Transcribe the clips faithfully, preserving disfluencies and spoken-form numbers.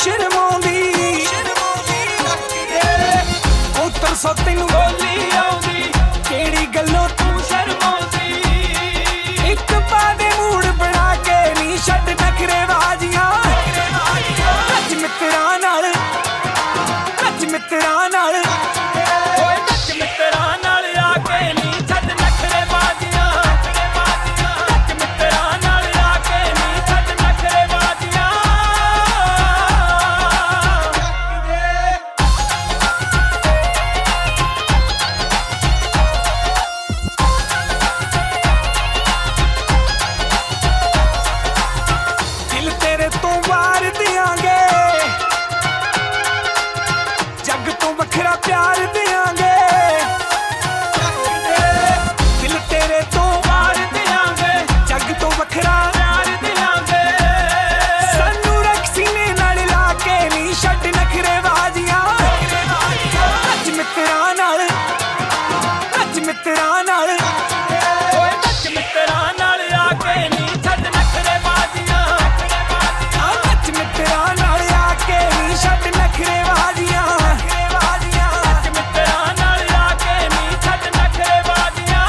शर्माउंदी उत्तर सो तैनू बोली आउंदी केड़ी गल्लों तू शर्माउंदी इक पादे मूड बना के नी छड्ड नखरे बाजियां अज मित्तरां नाल अज मित्तरां नाल ओए अज मित्तरां नाल आके नी छड्ड नखरे बाजियां अज मित्तरां नाल आके नी छड्ड नखरे बाजियां दिल तेरे तो वार दियांगे जग तो वखरा प्यार दियांगे दिल तेरे तो वार दियांगे जग तो वखरा प्यार दियांगे सानू रख सीने नाल ला के नी छड्ड नखरे बाजियां अज मित्तरां नाल अज मित्तरां नाल ओए अज मित्तरां नाल आके नी छड्ड नखरे बाजियां अज मित्तरां नाल आके नी छड्ड नखरे बाजियां अज मित्तरां नाल आके नी छड्ड नखरे बाजियां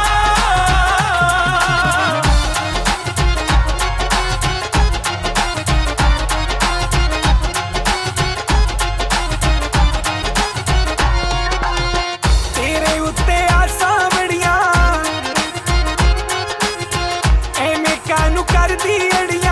तेरे उत्ते आसां बड़ियां एवें कानू करदी अड़ियां